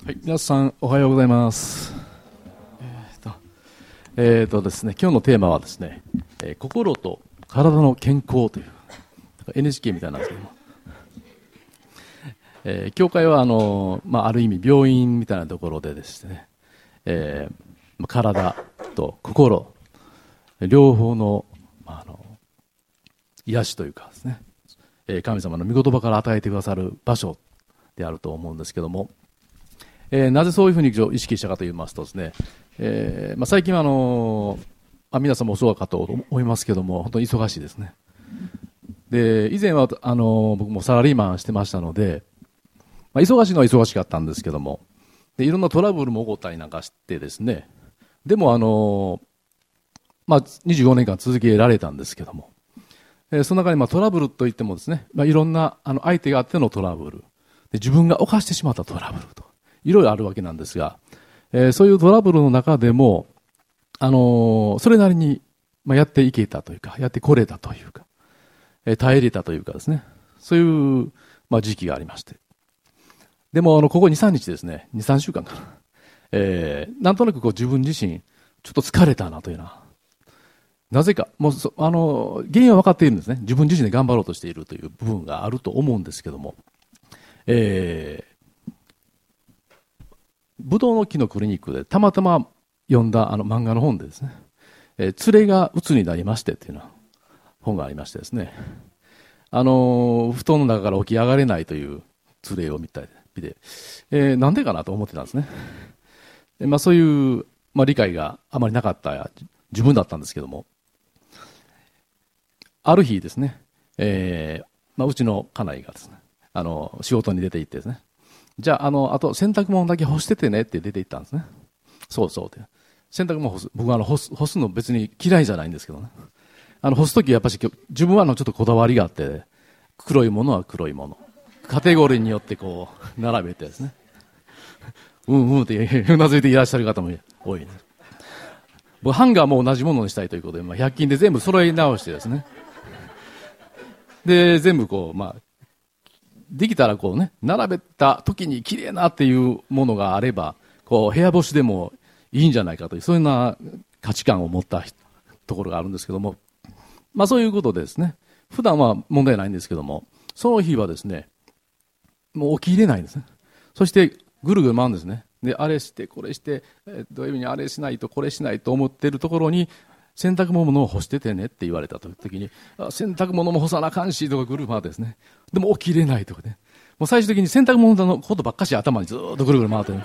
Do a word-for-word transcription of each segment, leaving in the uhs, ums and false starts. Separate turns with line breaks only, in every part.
はい、皆さんおはようございます。えーと、えーとですね、今日のテーマはですね、えー、心と体の健康という エヌエイチケー みたいなんですけども、えー、教会はあの、まあ、ある意味病院みたいなところでですね、えー、体と心両方の、まあ、あの癒しというかですね、えー、神様の御言葉から与えてくださる場所であると思うんですけども、えー、なぜそういうふうに意識したかと言いますとですね、えーまあ、最近はあのーまあ、皆さんもそうかと思いますけども、本当に忙しいですね。で、以前はあのー僕もサラリーマンしてましたので、まあ、忙しいのは忙しかったんですけども、でいろんなトラブルも起こったりなんかしてですね、でもあのーまあ、にじゅうごねんかん続けられたんですけども、えー、その中にまあトラブルといってもですね、まあ、いろんなあの相手があってのトラブルで、自分が犯してしまったトラブルといろいろあるわけなんですが、えー、そういうトラブルの中でも、あのー、それなりに、まあ、やっていけたというか、やってこれたというか、えー、耐えれたというかですね、そういう、まあ、時期がありまして。でも、あの、ここに、さんにちですね、に、さんしゅうかんかな。えー、なんとなくこう自分自身、ちょっと疲れたなというような。なぜか、もうそ、あの、原因は分かっているんですね。自分自身で頑張ろうとしているという部分があると思うんですけども、えー、ブドウの木のクリニックでたまたま読んだあの漫画の本でですね、えー、連れが鬱になりましてっていうのは本がありましてですね、あのー、布団の中から起き上がれないという連れを見たりで、えー、なんでかなと思ってたんですね。で、まあ、そういう、まあ、理解があまりなかった自分だったんですけども、ある日ですね、えーまあ、うちの家内がですね、あの仕事に出て行ってですね、じゃあ、あの、あと洗濯物だけ干しててねって出て行ったんですね。そうそうって。洗濯物干す、僕はあの干す、干すの別に嫌いじゃないんですけどね。あの、干すときやっぱし自分はあのちょっとこだわりがあって、黒いものは黒いもの。カテゴリーによってこう、並べてですね。うんうんってうなずいていらっしゃる方も多いです。僕、ハンガーも同じものにしたいということで、まあ、ひゃく均で全部揃え直してですね。で、全部こう、まあ、できたらこうね、並べた時に綺麗なっていうものがあれば、こう、部屋干しでもいいんじゃないかという、そういうような価値観を持ったところがあるんですけども、まあそういうことでですね、普段は問題ないんですけども、その日はですね、もう起き入れないんですね。そしてぐるぐる回るんですね。で、あれして、これして、えー、土曜日にあれしないと、これしないと思っているところに、洗濯物を干しててねって言われた時に、洗濯物も干さなあかんしとかぐるぐるですね。でも起きれないとかね。もう最終的に洗濯物のことばっかし頭にずっとぐるぐる回ってる。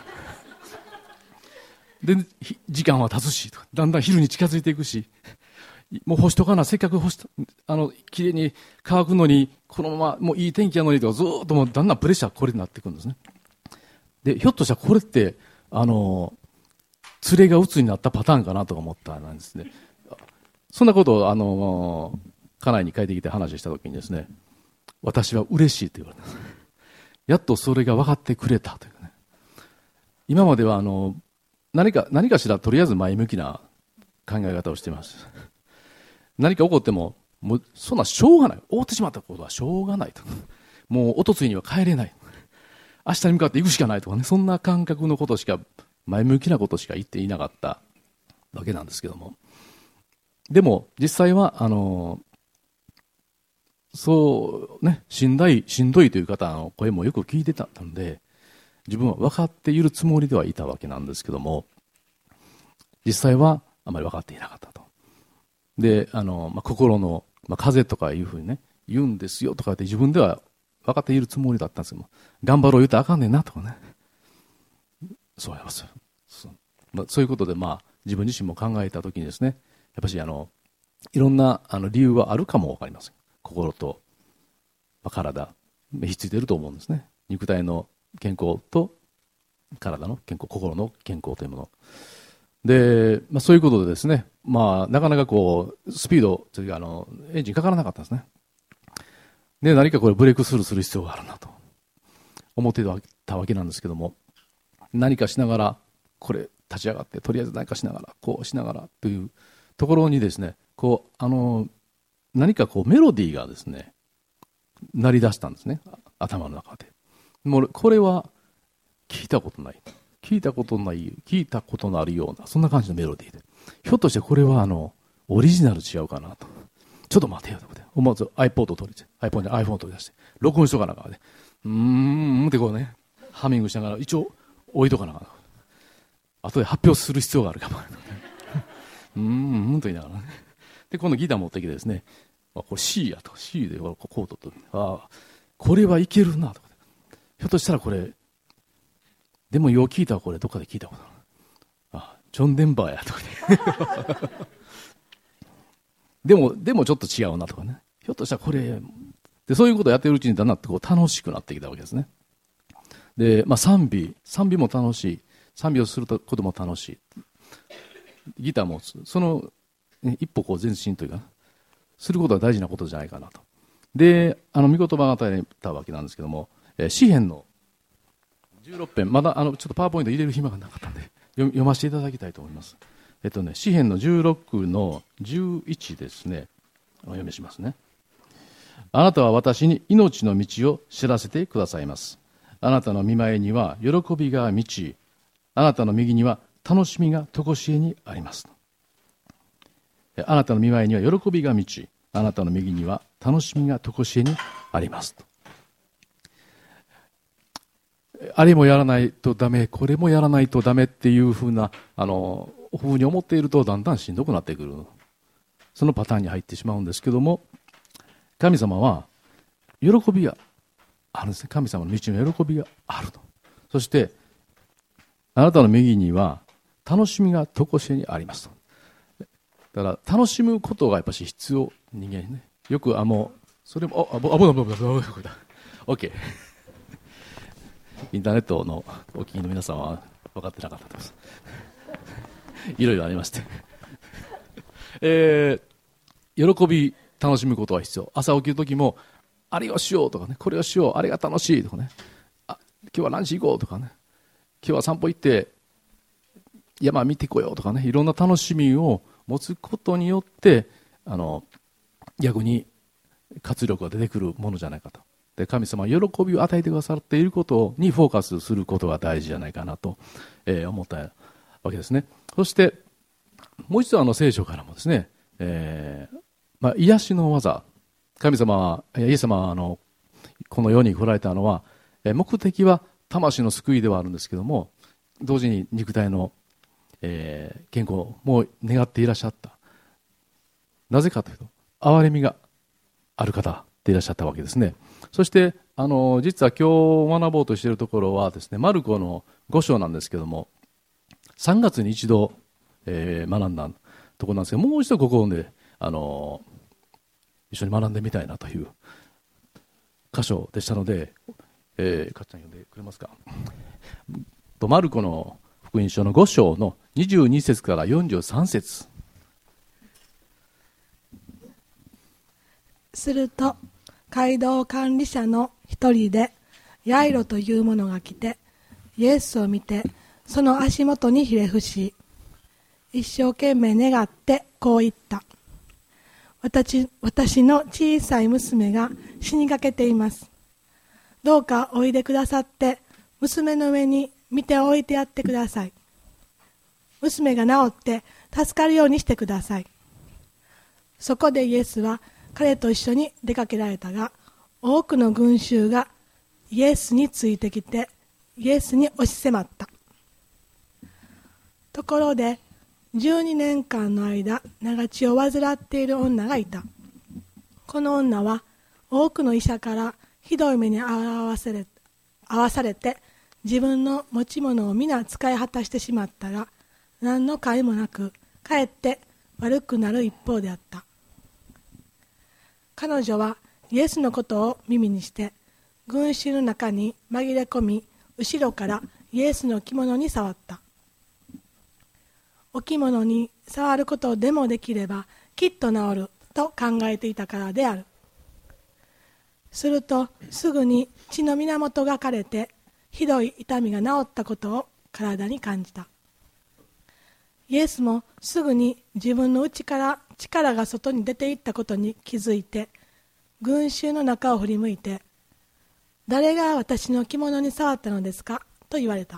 で、時間は経つしとか、だんだん昼に近づいていくし、もう干しとかな、せっかく干した、あの、綺麗に乾くのに、このままもういい天気なのにとか、ずっともうだんだんプレッシャーこれになっていくんですね。で、ひょっとしたらこれって、あの、連れが鬱になったパターンかなとか思ったんですね。そんなことを、あの、家内に帰ってきて話したときにですね、私は嬉しいと言われたんです。やっとそれが分かってくれたというかね。今までは、あの、何か、何かしらとりあえず前向きな考え方をしています。何か起こっても、もう、そんなしょうがない。覆ってしまったことはしょうがないと。もう、おとついには帰れない。明日に向かって行くしかないとかね、そんな感覚のことしか、前向きなことしか言っていなかったわけなんですけども。でも、実際は、あの、そうね、しんどい、しんどいという方の声もよく聞いてたんで、自分は分かっているつもりではいたわけなんですけども、実際はあまり分かっていなかったと。で、あの、まあ、心の、まあ、風とかいうふうにね、言うんですよとかって自分では分かっているつもりだったんですけども、頑張ろう言うたらあかんねんなとかね。そうやります。そう、まあ、そういうことで、まあ、自分自身も考えたときにですね、やっぱしあの、いろんなあの理由はあるかもわかりません。心と、まあ、体、ひっついていると思うんですね。肉体の健康と体の健康、心の健康というもの。で、まあ、そういうことでですね、まあ、なかなかこう、スピードというか、あの、エンジンかからなかったんですね。で、何かこれブレークスルーする必要があるなと思っていたわけなんですけども、何かしながら、これ立ち上がって、とりあえず何かしながら、こうしながらというところにですね、こう、あの、何かこうメロディーがですね、鳴り出したんですね、頭の中で。もうこれは聞いたことない、聞いたことない、聞いたことのあるような、そんな感じのメロディーで、ひょっとしてこれはあのオリジナル違うかなと。ちょっと待てよと思って、思わず iPod を取り出して、iPhone に iPhone を取り出して、録音しとかなかね、うーんってこうね、ハミングしながら、一応置いとかなかな。後で発表する必要があるかも。うーんと言いながらね。で、今度ギター持ってきてですね、あ、これ C やと、C でこうコードと、ああ、これはいけるなとか。ひょっとしたらこれ、でもよう聞いたらこれどっかで聞いたことある。あ、ジョン・デンバーやとかね。でも、でもちょっと違うなとかね。ひょっとしたらこれ、で、そういうことをやっているうちにだんだんとこう楽しくなってきたわけですね。で、まあ賛美、賛美も楽しい。賛美をすることも楽しい。ギターも、その、ね、一歩こう前進というか、することは大事なことじゃないかなと。で、あの、御言葉が与えたわけなんですけども、えー、詩編のじゅうろく編、まだあの、ちょっとパワーポイント入れる暇がなかったんで、読, 読ませていただきたいと思います。えっとね、詩編のじゅうろくのじゅういちですね。お読みしますね。あなたは私に命の道を知らせてくださいます。あなたの御前には喜びが満ち、あなたの右には楽しみが常しえにあります。あなたの御前には喜びが満ち、あなたの右には楽しみが常しえにあります。あれもやらないとダメ、これもやらないとダメっていうふうな、あの、ふうに思っているとだんだんしんどくなってくる。そのパターンに入ってしまうんですけども、神様は喜びがあるんですね。神様の道の喜びがあると。そして、あなたの右には楽しみが常しえにありますと。だから楽しむことがやっぱし必要、人間にね。よくあのそれもあ危ない危ない危ない危ない危ない OK インターネットのお聞きの皆さんは分かってなかったです。いろいろありまして、えー、喜び楽しむことは必要。朝起きるときもあれをしようとかね、これをしよう、あれが楽しいとかね、あ今日は何時行こうとかね、今日は散歩行って山見てこようとかね、いろんな楽しみを持つことによってあの逆に活力が出てくるものじゃないかと。で、神様は喜びを与えてくださっていることにフォーカスすることが大事じゃないかなと、えー、思ったわけですね。そしてもう一度あの聖書からもですね、えーまあ、癒しの技、神様はイエス様はあのこの世に来られたのは目的は魂の救いではあるんですけども、同時に肉体の、えー、健康も願っていらっしゃった。なぜかというと憐れみがある方でいらっしゃったわけですね。そしてあの実は今日学ぼうとしているところはですね、マルコのご章なんですけども、さんがつに一度、えー、学んだところなんですけど、もう一度ここであの一緒に学んでみたいなという箇所でしたので、えー、かっちゃん読んでくれますか。とマルコの福音書のご章のにじゅうに節からよんじゅうさん節。
すると街道管理者の一人でヤイロという者が来て、イエスを見てその足元にひれ伏し、一生懸命願ってこう言った。私、私の小さい娘が死にかけています。どうかおいでくださって娘の上に見ておいてやってください。娘が治って助かるようにしてください。そこでイエスは彼と一緒に出かけられたが、多くの群衆がイエスについてきてイエスに押し迫った。ところでじゅうにねんかんの間長血を患っている女がいた。この女は多くの医者からひどい目に遭わされ、遭わされて、自分の持ち物を皆使い果たしてしまったが、何の甲斐もなくかえって悪くなる一方であった。彼女はイエスのことを耳にして群衆の中に紛れ込み、後ろからイエスの着物に触った。お着物に触ることでもできればきっと治ると考えていたからである。するとすぐに血の源が枯れてひどい痛みが治ったことを体に感じた。イエスもすぐに自分の内から力が外に出ていったことに気づいて、群衆の中を振り向いて、誰が私の着物に触ったのですかと言われた。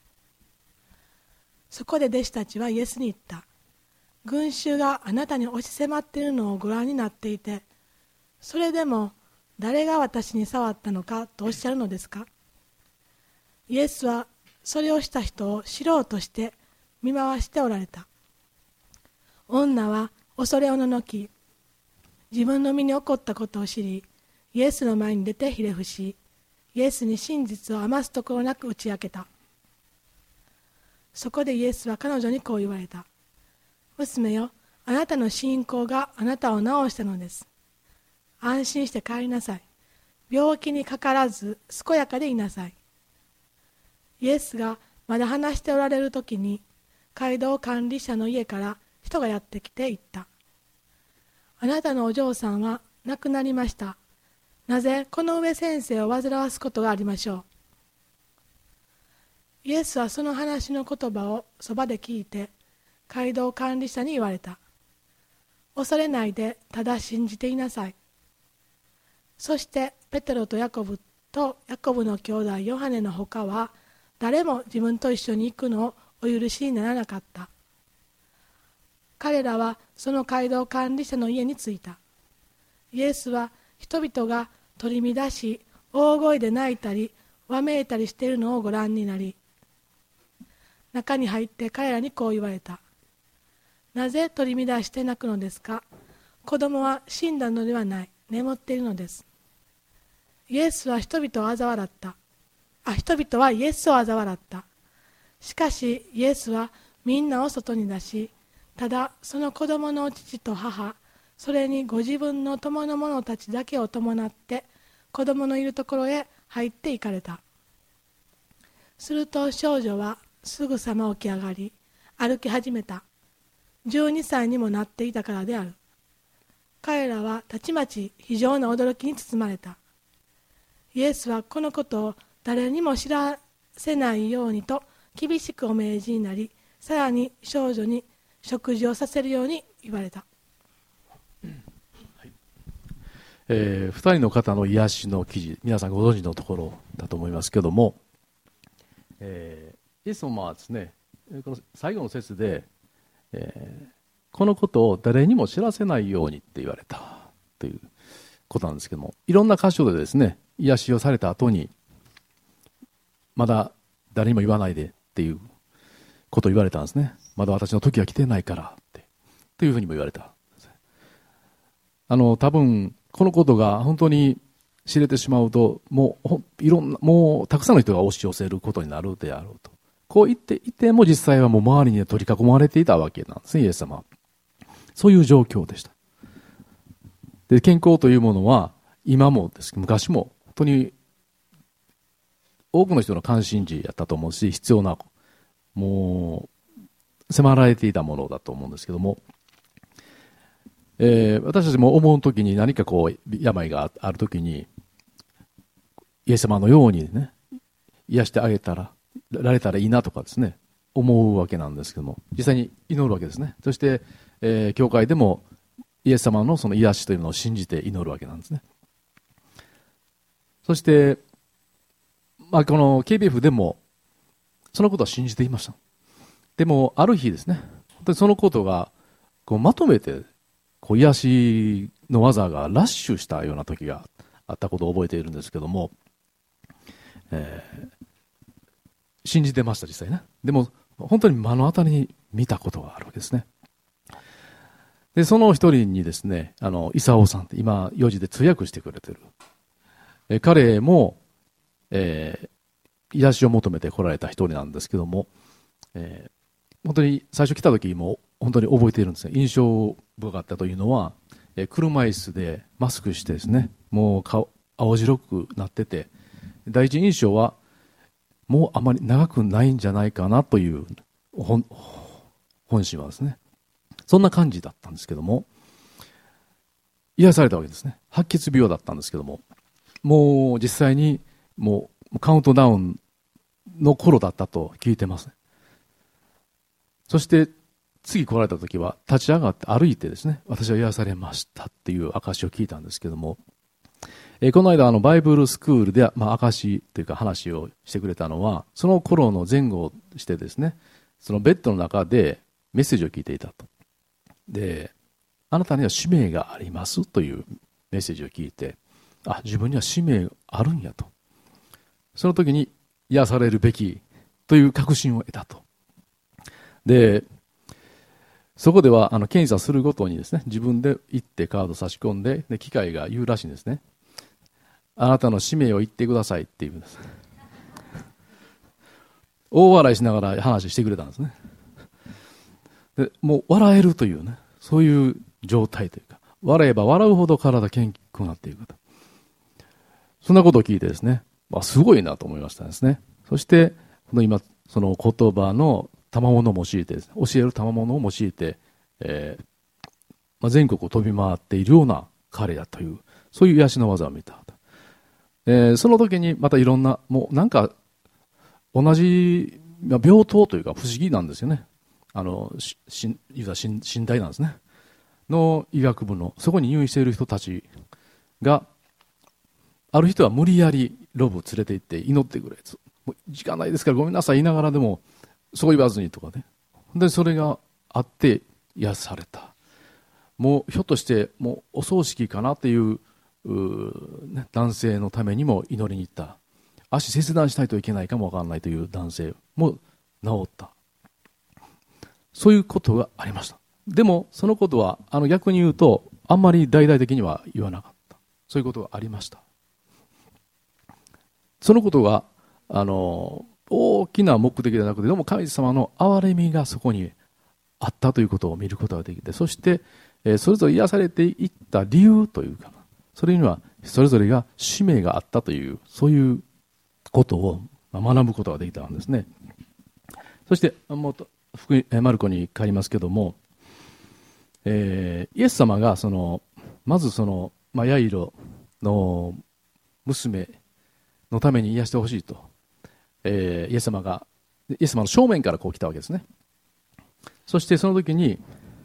そこで弟子たちはイエスに言った。群衆があなたに押し迫っているのをご覧になっていて、それでも誰が私に触ったのかとおっしゃるのですか。イエスはそれをした人を知ろうとして見回しておられた。女は恐れおののき、自分の身に起こったことを知り、イエスの前に出てひれ伏し、イエスに真実を余すところなく打ち明けた。そこでイエスは彼女にこう言われた。娘よ、あなたの信仰があなたを治したのです。安心して帰りなさい。病気にかからず健やかでいなさい。イエスがまだ話しておられるときに、街道管理者の家から人がやってきて言った。あなたのお嬢さんは亡くなりました。なぜこの上先生を煩わすことがありましょう。イエスはその話の言葉をそばで聞いて、街道管理者に言われた。恐れないでただ信じていなさい。そしてペテロとヤコブとヤコブの兄弟ヨハネのほかは誰も自分と一緒に行くのをお許しにならなかった。彼らはその街道管理者の家に着いた。イエスは人々が取り乱し大声で泣いたりわめいたりしているのをご覧になり、中に入って彼らにこう言われた。なぜ取り乱して泣くのですか。子供は死んだのではない、眠っているのです。イエスは人々を嘲笑った。あ、人々はイエスを嘲笑った。しかしイエスはみんなを外に出し、ただその子供の父と母、それにご自分の友の者たちだけを伴って子供のいるところへ入って行かれた。すると少女はすぐさま起き上がり歩き始めた。じゅうにさいにもなっていたからである。彼らはたちまち非常な驚きに包まれた。イエスはこのことを誰にも知らせないようにと厳しくお命じになり、さらに少女に食事をさせるように言われた。
はい、えー、ふたりの方の癒しの記事、皆さんご存知のところだと思いますけども、えー、イエス様はですね、この最後の節で、えー、このことを誰にも知らせないようにって言われたということなんですけども、いろんな箇所でですね、癒しをされた後にまだ誰にも言わないでっていうことを言われたんですね。まだ私の時は来てないからってというふうにも言われた。あの多分このことが本当に知れてしまうと、もういろんなもうたくさんの人が押し寄せることになるであろうと、こう言っていても実際はもう周りに取り囲まれていたわけなんですね、イエス様は。そういう状況でした。で、健康というものは今もですけど昔も本当に多くの人の関心事やったと思うし、必要な、もう迫られていたものだと思うんですけども、えー、私たちも思うときに何かこう病があるときにイエス様のようにね癒してあげたらられたらいいなとかですね思うわけなんですけども、実際に祈るわけですね。そして、えー、教会でもイエス様のその癒しというのを信じて祈るわけなんですね。そして、まあ、この ケービーエフ でもそのことは信じていました。でもある日ですね、本当にそのことがこうまとめてこう癒しの技がラッシュしたような時があったことを覚えているんですけども、えー、信じてました実際ね。でも本当に目の当たりに見たことがあるわけですね。でその一人にですね、あのイサオさんって今よじで通訳してくれてる、え彼も、えー、癒しを求めて来られた一人なんですけども、えー、本当に最初来た時も本当に覚えているんですね。印象深かったというのは、えー、車椅子でマスクしてですね、もう顔青白くなってて、第一印象はもうあまり長くないんじゃないかなという本, 本心はですね、そんな感じだったんですけども、癒されたわけですね。白血病だったんですけども、もう実際にもうカウントダウンの頃だったと聞いてます。そして次来られた時は立ち上がって歩いてですね、私は癒されましたっていう証を聞いたんですけども、 えー、この間あのバイブルスクールで、まあ、証というか話をしてくれたのは、その頃の前後してですね、そのベッドの中でメッセージを聞いていたと。で、あなたには使命がありますというメッセージを聞いて、あ、自分には使命があるんやと。その時に癒されるべきという確信を得たと。で、そこではあの検査するごとにですね、自分で行ってカード差し込んで、で機械が言うらしいんですね。あなたの使命を言ってくださいって言うんです。大笑いしながら話してくれたんですね。でもう笑えるというね、そういう状態というか、笑えば笑うほど体健康くなっていくと。そんなことを聞いてですね、あ、すごいなと思いましたですね。そして、この今、その言葉の賜物を用いてですね、教える賜物を用いて、えーまあ、全国を飛び回っているような彼だという、そういう癒しの技を見た。えー、その時にまたいろんな、もうなんか、同じ、まあ、病棟というか不思議なんですよね。あの、し、し、いわゆる寝台なんですね。の医学部の、そこに入院している人たちが、ある人は無理やりロブを連れて行って祈ってくれ。もう時間ないですからごめんなさい言いながらでも、そう言わずにとかね。で、それがあって癒された。もうひょっとしてもうお葬式かなっていう、う、ね、男性のためにも祈りに行った。足切断したいといけないかもわからないという男性も治った。そういうことがありました。でもそのことはあの逆に言うとあんまり大々的には言わなかった。そういうことがありました。そのことがあの大きな目的ではなくて、でも神様の憐れみがそこにあったということを見ることができて、そして、えー、それぞれ癒されていった理由というか、それにはそれぞれが使命があったという、そういうことを学ぶことができたんですね。そしてもう福音マルコに帰りますけども、えー、イエス様がそのまずその、まあ、ヤイロの娘のために癒してほしいと、えー、イエス様がイエス様の正面からこう来たわけですね。そしてその時に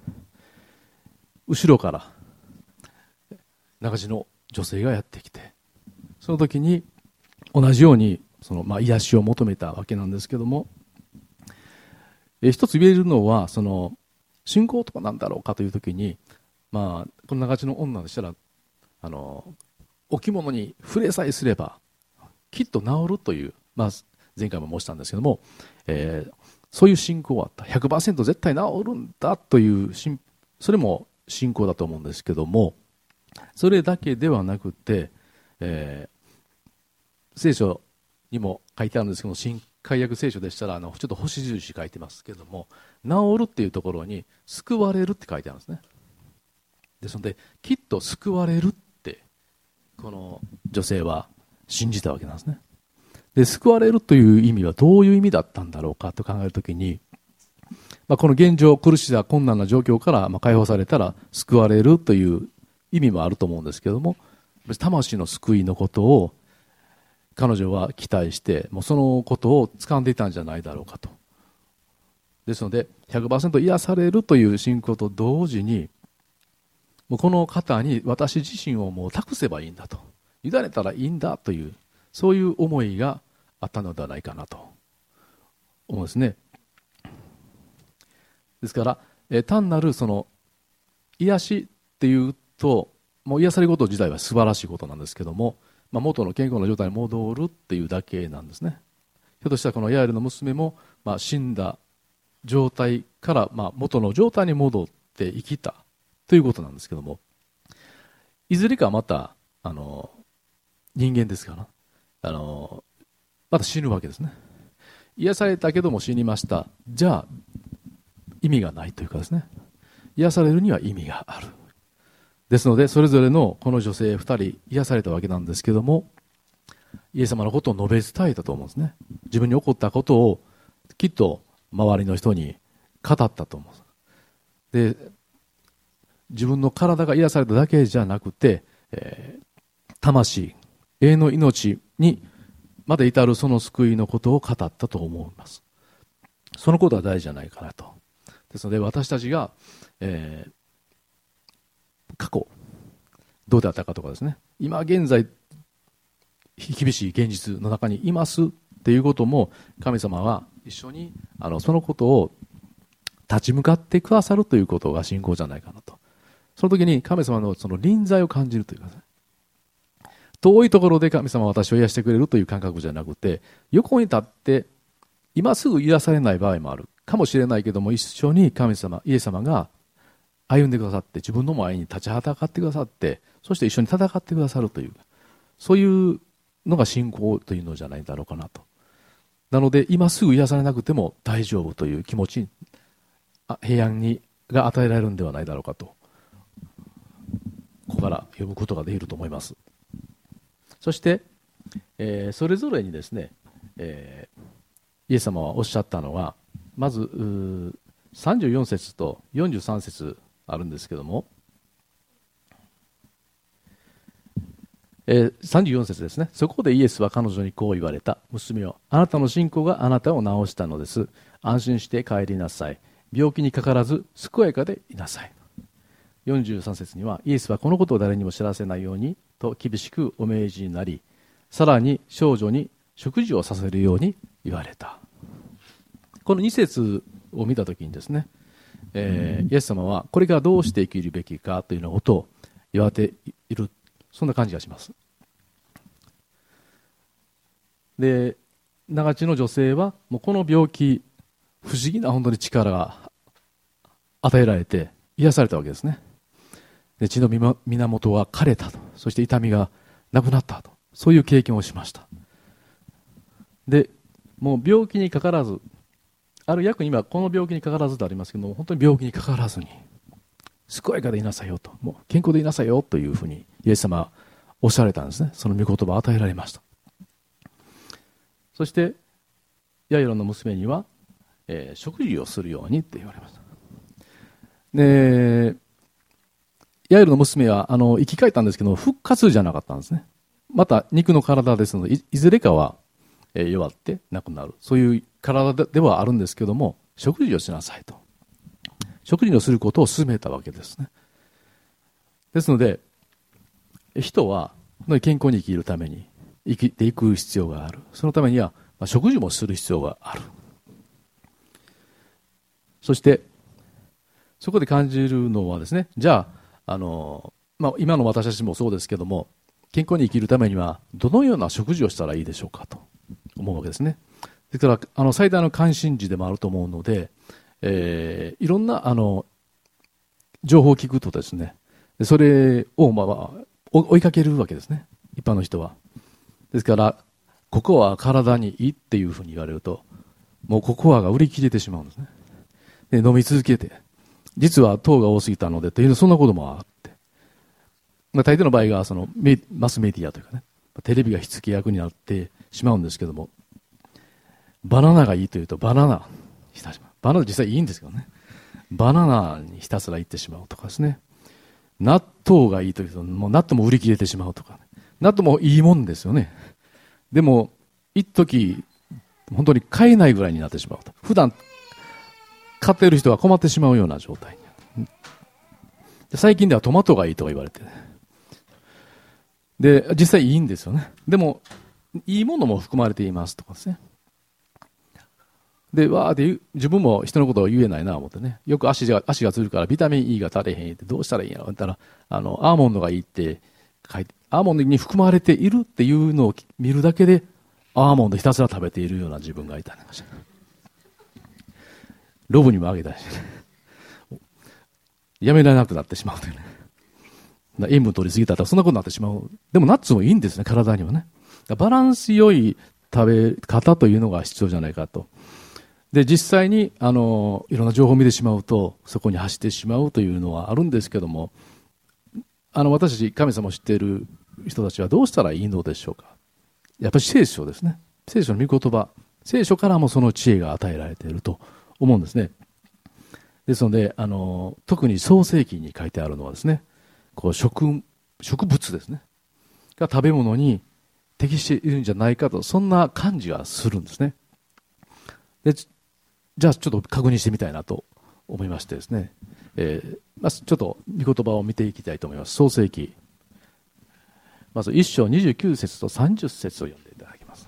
後ろから中地の女性がやってきて、その時に同じようにその、まあ、癒しを求めたわけなんですけども、えー、一つ言えるのはその信仰とは何だろうかという時に、まあ、この中地の女でしたらあの置物に触れさえすればきっと治るという、まあ、前回も申したんですけども、えー、そういう信仰はあった。 ひゃくパーセント 絶対治るんだというそれも信仰だと思うんですけども、それだけではなくて、えー、聖書にも書いてあるんですけど、新改約聖書でしたらあのちょっと星印書いてますけども、治るっていうところに救われるって書いてあるんですね。ですのできっと救われるってこの女性は信じたわけなんですね。で、救われるという意味はどういう意味だったんだろうかと考えるときに、まあ、この現状苦しさ困難な状況からまあ解放されたら救われるという意味もあると思うんですけども、魂の救いのことを彼女は期待してもうそのことを掴んでいたんじゃないだろうかと。ですので ひゃくパーセント 癒されるという信仰と同時に、もうこの方に私自身をもう託せばいいんだと、委ねたらいいんだという、そういう思いがあったのではないかなと思うんですね。ですから、え単なるその癒しっていうと、もう癒されること自体は素晴らしいことなんですけども、まあ、元の健康な状態に戻るっていうだけなんですね。ひょっとしたらこのヤエルの娘も、まあ、死んだ状態からまあ元の状態に戻って生きたということなんですけども、いずれかまたあの人間ですからあのまた死ぬわけですね。癒されたけども死にました。じゃあ意味がないというかですね、癒されるには意味がある。ですのでそれぞれのこの女性ふたり癒されたわけなんですけども、イエス様のことを述べ伝えたと思うんですね。自分に起こったことをきっと周りの人に語ったと思うんです。で、自分の体が癒されただけじゃなくて、えー、魂、永遠の命にまで至るその救いのことを語ったと思います。そのことは大事じゃないかなと。ですので私たちが、えー、過去どうであったかとかですね、 今現在厳しい現実の中にいますっていうことも、神様は一緒にあのそのことを立ち向かってくださるということが信仰じゃないかなと。その時に神様のその臨在を感じるというか、ね、遠いところで神様は私を癒してくれるという感覚じゃなくて、横に立って今すぐ癒されない場合もあるかもしれないけども、一緒に神様、イエス様が歩んでくださって、自分の前に立ちはだかってくださって、そして一緒に戦ってくださるという、そういうのが信仰というのじゃないだろうかなと。なので今すぐ癒されなくても大丈夫という気持ち、平安にが与えられるんではないだろうかと、ここから呼ぶことができると思います。そして、えー、それぞれにですね、えー、イエス様はおっしゃったのは、まずさんじゅうよん節とよんじゅうさん節あるんですけども、えー、さんじゅうよん節ですね。そこでイエスは彼女にこう言われた。娘よ、あなたの信仰があなたを治したのです。安心して帰りなさい。病気にかからず健やかでいなさい。よんじゅうさん節には、イエスはこのことを誰にも知らせないようにと厳しくお命じになり、さらに少女に食事をさせるように言われた。このに節を見たときにですね、えー、イエス様はこれからどうして生きるべきかというようなことを言われている、そんな感じがします。で、長地の女性はもうこの病気、不思議な本当に力が与えられて癒されたわけですね。で、血の源は枯れたと、そして痛みがなくなったと、そういう経験をしました。で、もう病気にかからず、ある役に今この病気にかからずとありますけども、本当に病気にかからずに健やかでいなさいよと、もう健康でいなさいよというふうにイエス様はおっしゃられたんですね。その御言葉を与えられました。そしてヤイロの娘には、えー、食事をするようにって言われました。で、ヤイロの娘はあの生き返ったんですけど復活じゃなかったんですね。また肉の体ですので い, いずれかは、えー、弱って亡くなる、そういう体ではあるんですけども、食事をしなさいと、食事をすることを勧めたわけですね。ですので人は健康に生きるために生きていく必要がある。そのためには、まあ、食事もする必要がある。そしてそこで感じるのはですね、じゃあ、あの、まあ、今の私たちもそうですけども、健康に生きるためにはどのような食事をしたらいいでしょうかと思うわけですね。ですからあの最大の関心事でもあると思うので、えー、いろんなあの情報を聞くとですね、それを、まあ、追いかけるわけですね、一般の人は。ですからココアは体にいいっていうふうに言われると、もうココアが売り切れてしまうんですね。で飲み続けて、実は糖が多すぎたのでという、そんなこともあって、まあ、大抵の場合がそのマスメディアというかね、テレビが火付け役になってしまうんですけども、バナナがいいというとバナナひたしまう。バナナ実際いいんですけどね、バナナにひたすら行ってしまうとかですね、納豆がいいというともう納豆も売り切れてしまうとか、ね、納豆もいいもんですよね。でも一時本当に買えないぐらいになってしまうと、普段買っている人が困ってしまうような状態に。最近ではトマトがいいとか言われて、で実際いいんですよね。でもいいものも含まれていますとかですね。でわーって自分も人のことを言えないなと思ってね、よく足が足がつるからビタミン E が足れへんってどうしたらいいんやろって言ったら、あのアーモンドがいいって書いて、アーモンドに含まれているっていうのを見るだけでアーモンドひたすら食べているような自分がいたりました。ロブにもあげたし、ね、やめられなくなってしまうというね、塩分取りすぎたらそんなことになってしまう。でもナッツもいいんですね、体にはね。バランス良い食べ方というのが必要じゃないかと。で実際にあのいろんな情報を見てしまうとそこに走ってしまうというのはあるんですけども、あの私たち神様を知っている人たちはどうしたらいいのでしょうか。やっぱり聖書ですね。聖書の御言葉、聖書からもその知恵が与えられていると思うんですね。ですのであの特に創世記に書いてあるのはですね、こう 植, 植物ですねが食べ物に適しているんじゃないかと、そんな感じがするんですね。でじゃあちょっと確認してみたいなと思いましてですね、えーまあ、ちょっと御言葉を見ていきたいと思います。創世記まずいっ章にじゅうきゅう節とさんじゅっ節を読んでいただきます。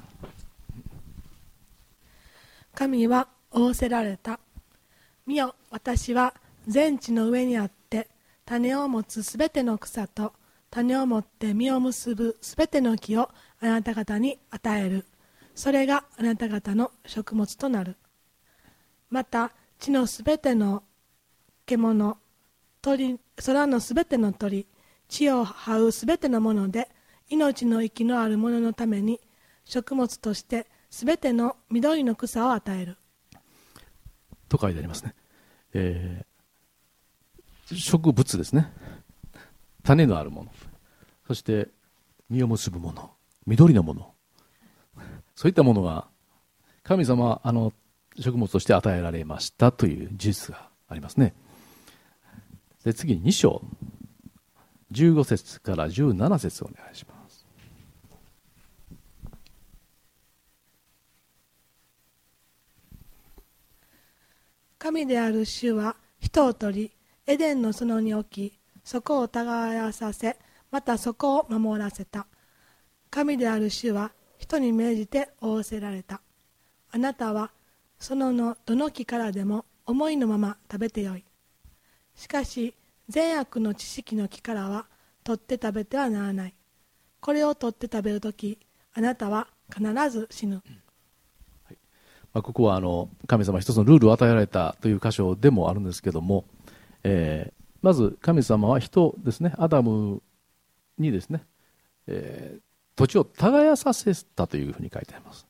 神は仰せられた。見よ、私は全地の上にあって、種を持つすべての草と種を持って実を結ぶすべての木をあなた方に与える。それがあなた方の食物となる。また地のすべての獣、鳥、空のすべての鳥、地を這うすべてのもので、命の息のあるもののために食物としてすべての緑の草を与える。
と書いてありますね。えー、植物ですね。種のあるもの、そして実を結ぶもの、緑のもの、そういったものが神様はあの食物として与えられましたという事実がありますね。で、次にに章じゅうご節からじゅうなな節をお願いします。
神である主は人を取り、エデンの園に置き、そこを耕させ、またそこを守らせた。神である主は人に命じて仰せられた。あなたは園のどの木からでも思いのまま食べてよい。しかし善悪の知識の木からは取って食べてはならない。これを取って食べるとき、あなたは必ず死ぬ。
はい、まあ、ここはあの神様一つのルールを与えられたという箇所でもあるんですけども、えー、まず神様は人ですね、アダムにですね、えー、土地を耕させたというふうに書いてあります。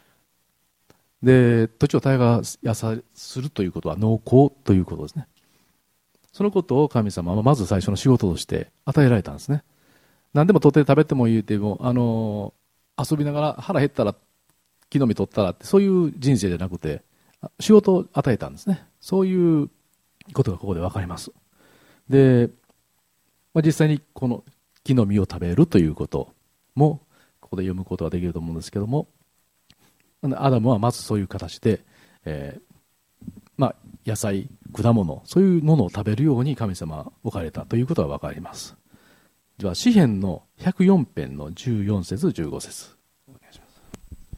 で、土地を耕さするということは農耕ということですね。そのことを神様はまず最初の仕事として与えられたんですね。何でも取って食べても言うても、あの遊びながら腹減ったら木の実取ったらって、そういう人生じゃなくて仕事を与えたんですね。そういうことがここで分かります。で、まあ、実際にこの木の実を食べるということもここで読むことができると思うんですけども、アダムはまずそういう形で、えーまあ、野菜、果物、そういうものを食べるように神様は置かれたということが分かります。では詩編のひゃくよん編のじゅうよん節じゅうご節お願いします。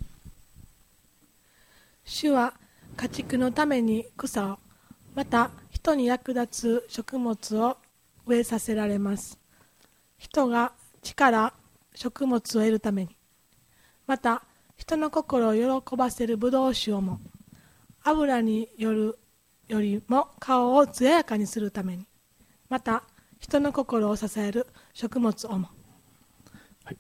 主は家畜のために草を、また人に役立つ食物を植えさせられます。人が地から食物を得るために、また人の心を喜ばせるブドウ酒をも、油によるよりも顔を艶やかにするために、また人の心を支える食物をも。
はい、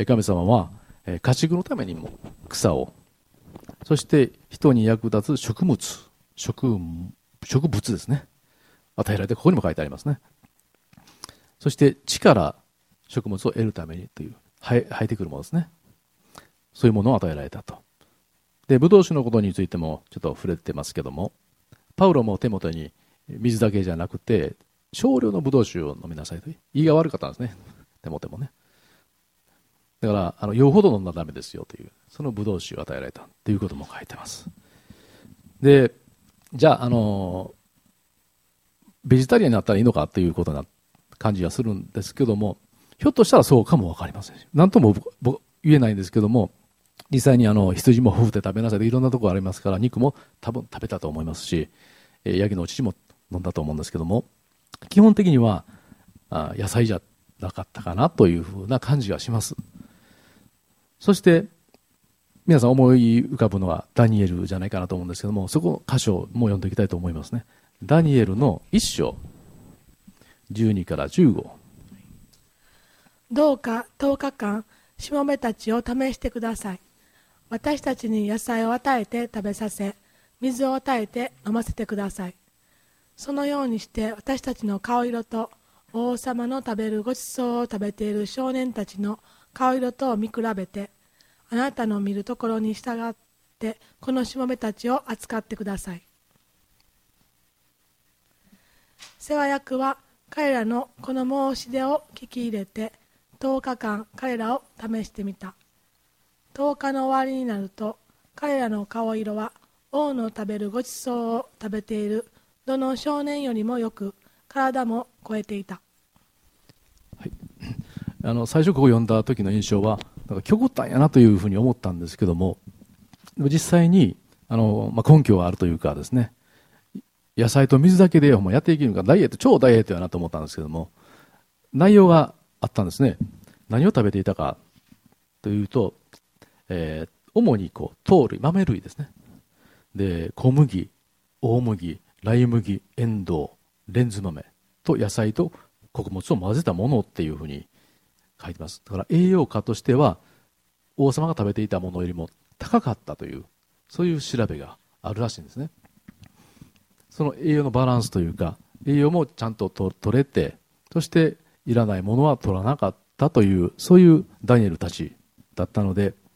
神様は家畜のためにも草を、そして人に役立つ食物、植植物ですね、与えられて、ここにも書いてありますね。そして地から食物を得るためにという生え、生えてくるものですね。そういうものを与えられたと。で、ブドウ酒のことについてもちょっと触れてますけども、パウロも手元に水だけじゃなくて少量のブドウ酒を飲みなさいと、言いが悪かったんですね、手元もね。だからあの酔うほど飲んだらダメですよという、そのブドウ酒を与えられたということも書いてます。で、じゃあ、あのベジタリアンになったらいいのかということな感じがするんですけども、ひょっとしたらそうかも分かりませんし、何とも言えないんですけども、実際にあの羊も夫婦で食べなさいといろんなところありますから、肉も多分食べたと思いますし、ヤギのお乳も飲んだと思うんですけども、基本的にはあ野菜じゃなかったかなというふうな感じがします。そして皆さん思い浮かぶのはダニエルじゃないかなと思うんですけども、そこの箇所も読んでいきたいと思いますね。ダニエルのいっ章じゅうにからじゅうご。
どうかとおかかんしもべたちを試してください。私たちに野菜を与えて食べさせ、水を与えて飲ませてください。そのようにして私たちの顔色と王様の食べるごちそうを食べている少年たちの顔色とを見比べて、あなたの見るところに従ってこのしもべたちを扱ってください。世話役は彼らのこの申し出を聞き入れてとおかかん彼らを試してみた。とおかの終わりになると、彼らの顔色は王の食べるごちそうを食べているどの少年よりもよく、体も超えていた。
はい、 あの最初ここ読んだ時の印象はなんか極端やなというふうに思ったんですけども、実際にあの、まあ、根拠があるというかですね、野菜と水だけでもうやっていけるのか、ダイエット、超ダイエットやなと思ったんですけども、内容があったんですね。何を食べていたかというと、えー、主にこう糖類、豆類ですね。で、小麦、大麦、ラ麦、エンドウ、レンズ豆と野菜と穀物を混ぜたものっていうふうに書いてます。だから栄養価としては王様が食べていたものよりも高かったという、そういう調べがあるらしいんですね。その栄養のバランスというか、栄養もちゃんと取れて、そしていらないものは取らなかったという、そういうダニエルたちだったので、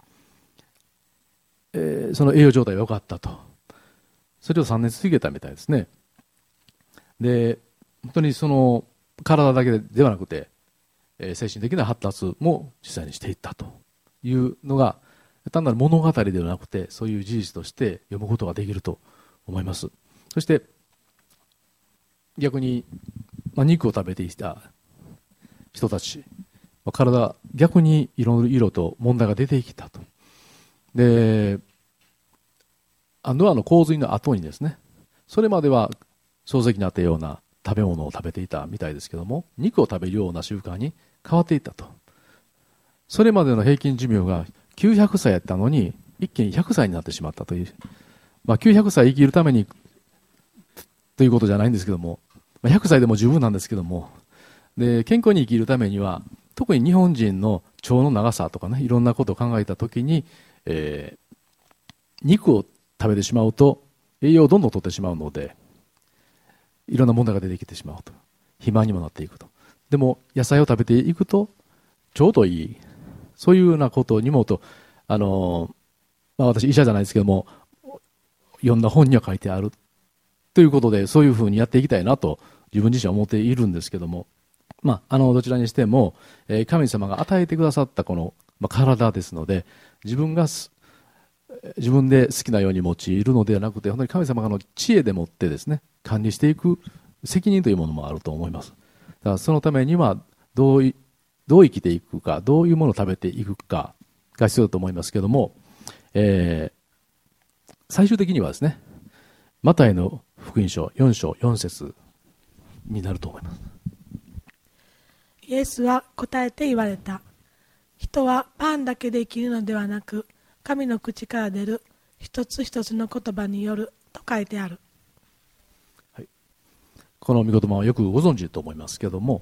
えー、その栄養状態が良かったと。それをさんねん続けたみたいですね。で、本当にその体だけではなくて、えー、精神的な発達も実際にしていったというのが、単なる物語ではなくて、そういう事実として読むことができると思います。そして逆に、まあ、肉を食べていた人たち、まあ、体逆にいろいろ色と問題が出てきたと。で、ノアの洪水の後にですね、それまでは漱石にあったような食べ物を食べていたみたいですけども、肉を食べるような習慣に変わっていったと。それまでの平均寿命がきゅうひゃくさいやったのに一気にひゃくさいになってしまったという、まあ、きゅうひゃくさい生きるためにということじゃないんですけども、ひゃくさいでも十分なんですけども、で健康に生きるためには特に日本人の腸の長さとかね、いろんなことを考えたときに、えー、肉を食べてしまうと栄養をどんどん取ってしまうので、いろんな問題が出てきてしまうと、肥満にもなっていくと。でも野菜を食べていくとちょうどいい、そういうようなことにもと、あの、まあ、私医者じゃないですけども、読んだ本には書いてあるということで、そういうふうにやっていきたいなと自分自身は思っているんですけども、まあ、あのどちらにしても、えー、神様が与えてくださったこの、まあ、体ですので、自分が自分で好きなように用いるのではなくて、本当に神様の知恵でもってですね、管理していく責任というものもあると思います。だからそのためにはどういどう生きていくか、どういうものを食べていくかが必要だと思いますけども、えー、最終的にはですね、マタイの福音書よん章よん節になると思います。
イエスは答えて言われた。人はパンだけで生きるのではなく、神の口から出る一つ一つの言葉によると書いてある。
はい、この御言葉はよくご存知と思いますけども、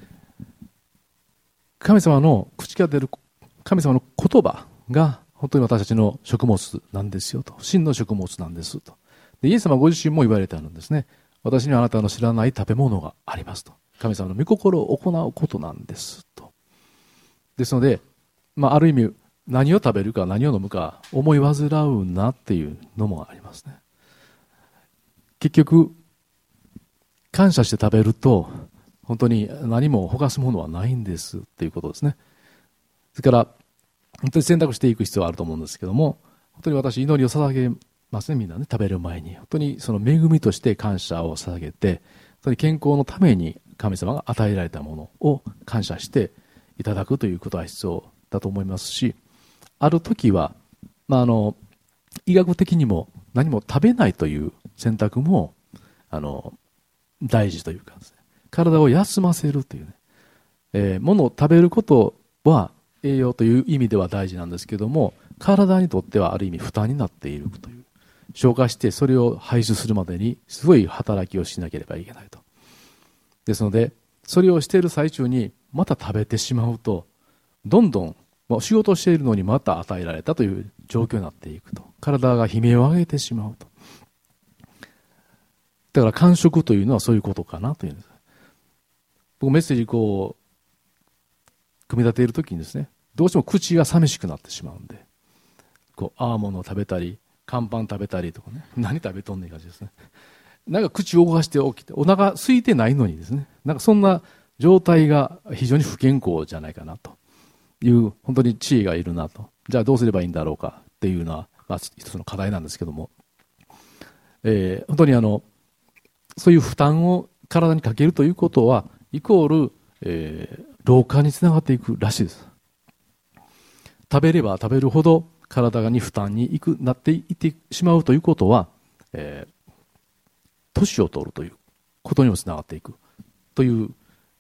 神様の口から出る神様の言葉が本当に私たちの食物なんですよと、真の食物なんですと。でイエス様ご自身も言われてあるんですね。私にはあなたの知らない食べ物がありますと。神様の御心を行うことなんですと。ですので、まあ、ある意味何を食べるか何を飲むか思い煩うなっていうのもありますね。結局感謝して食べると本当に何もほかすものはないんですっていうことですね。それから本当に選択していく必要はあると思うんですけども、本当に私祈りを捧げますね。みんなね、食べる前に本当にその恵みとして感謝を捧げて、本当に健康のために神様が与えられたものを感謝していただくということは必要だと思いますし、ある時は、まあ、あの医学的にも何も食べないという選択もあの大事というかですね、体を休ませるというね、えー、ものを食べることは栄養という意味では大事なんですけども、体にとってはある意味負担になっているという、消化してそれを排出するまでにすごい働きをしなければいけないと。ですのでそれをしている最中にまた食べてしまうと、どんどん仕事をしているのにまた与えられたという状況になっていくと、体が悲鳴を上げてしまうと。だから間食というのはそういうことかなというんです。僕メッセージこう組み立ているときにですね、どうしても口が寂しくなってしまうんで、こうアーモンドを食べたり乾パン食べたりとかね、何食べとんねん感じですね。なんか口を動かして起きてお腹空いてないのにですね、なんかそんな状態が非常に不健康じゃないかなという本当に知恵がいるなと。じゃあどうすればいいんだろうかっていうのは、まあ、一つの課題なんですけども、えー、本当にあのそういう負担を体にかけるということはイコール、えー、 老化につながっていくらしいです。食べれば食べるほど体に負担にいくなっていってしまうということは、えー、年を取るということにもつながっていくという、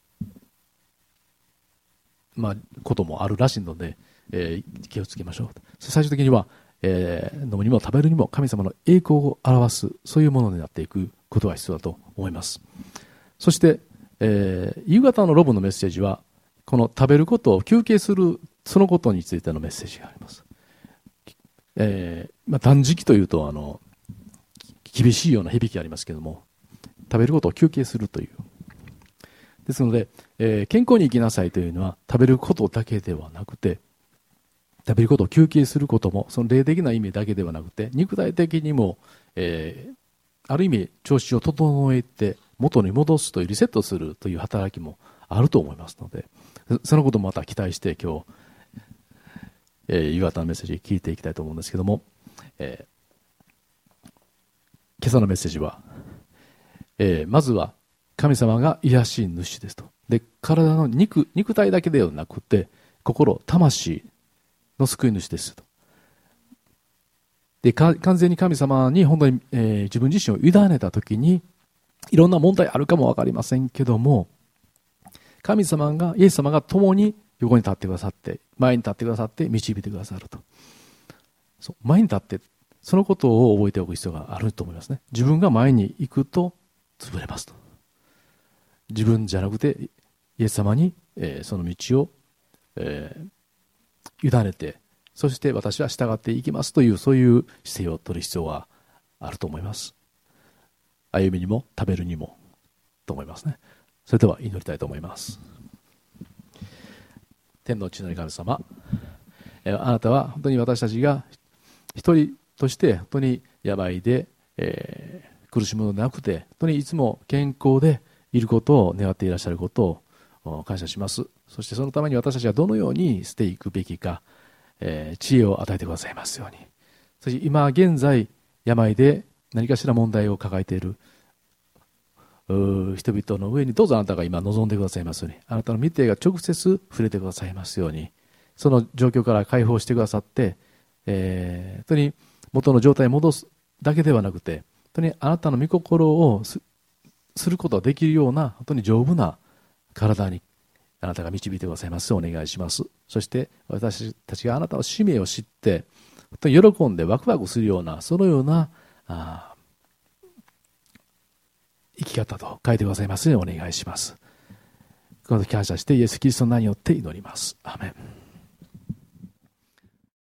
まあ、こともあるらしいので、えー、気をつけましょう。最終的には、えー、飲むにも食べるにも神様の栄光を表す、そういうものになっていくことが必要だと思います。そして、えー、夕方のロブのメッセージは、この食べることを休憩する、そのことについてのメッセージがあります。えーまあ、断食というとあの厳しいような響きがありますけれども、食べることを休憩するという。ですので、えー、健康に生きなさいというのは食べることだけではなくて、食べることを休憩することもその霊的な意味だけではなくて、肉体的にも、えー、ある意味調子を整えて元に戻すというリセットするという働きもあると思いますので、そのこともまた期待して今日、えー、夕方のメッセージ聞いていきたいと思うんですけども、えー、今朝のメッセージは、えー、まずは神様が癒し主ですと。で、体の 肉, 肉体だけではなくて心、魂の救い主ですと。で、完全に神様に本当に、えー、自分自身を委ねたときに、いろんな問題あるかも分かりませんけども、神様が、イエス様が共に横に立ってくださって、前に立ってくださって導いてくださると。そう前に立って、そのことを覚えておく必要があると思いますね。自分が前に行くと潰れますと。自分じゃなくてイエス様に、えー、その道を、えー、委ねて、そして私は従っていきますという、そういう姿勢を取る必要があると思います。歩みにも食べるにもと思いますね。それでは祈りたいと思います。天の地の神様、あなたは本当に私たちが一人として本当に病で、えー、苦しむのではなくて、本当にいつも健康でいることを願っていらっしゃることを感謝します。そしてそのために私たちはどのようにしていくべきか、えー、知恵を与えてくださいますように。そして今現在病で何かしら問題を抱えている人々の上にどうぞあなたが今望んでくださいますように、あなたの御手が直接触れてくださいますように、その状況から解放してくださって、えー、本当に元の状態に戻すだけではなくて、本当にあなたの御心を す, することができるような本当に丈夫な体にあなたが導いてくださいますようお願いします。そして私たちがあなたの使命を知って本当に喜んでワクワクするような、そのようなあ生き方と変えてくださいますようお願いします。この時感謝してイエス・キリストの名によって祈ります。アーメン。